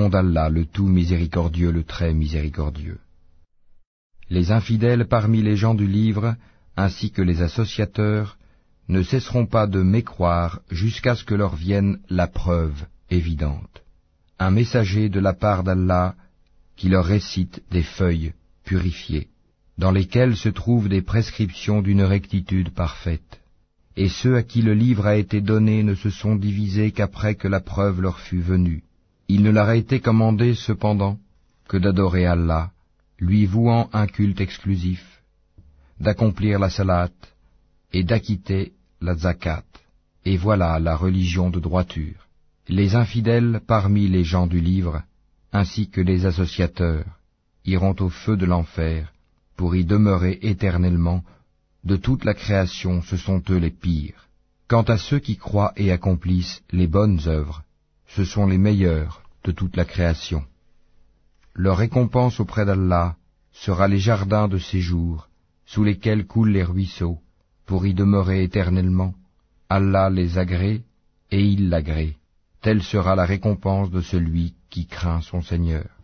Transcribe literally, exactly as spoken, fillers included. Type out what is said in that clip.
nom d'Allah, le tout miséricordieux, le très miséricordieux. Les infidèles parmi les gens du livre, ainsi que les associateurs, ne cesseront pas de mécroire jusqu'à ce que leur vienne la preuve évidente. Un messager de la part d'Allah qui leur récite des feuilles purifiées, dans lesquelles se trouvent des prescriptions d'une rectitude parfaite. Et ceux à qui le livre a été donné ne se sont divisés qu'après que la preuve leur fut venue. Il ne leur a été commandé cependant que d'adorer Allah, lui vouant un culte exclusif, d'accomplir la salat et d'acquitter la zakat. Et voilà la religion de droiture. Les infidèles parmi les gens du livre, ainsi que les associateurs, iront au feu de l'enfer pour y demeurer éternellement. De toute la création, ce sont eux les pires. Quant à ceux qui croient et accomplissent les bonnes œuvres, ce sont les meilleurs de toute la création. Leur récompense auprès d'Allah sera les jardins de séjour, sous lesquels coulent les ruisseaux, pour y demeurer éternellement. Allah les agrée, et il l'agrée. Telle sera la récompense de celui qui craint son Seigneur.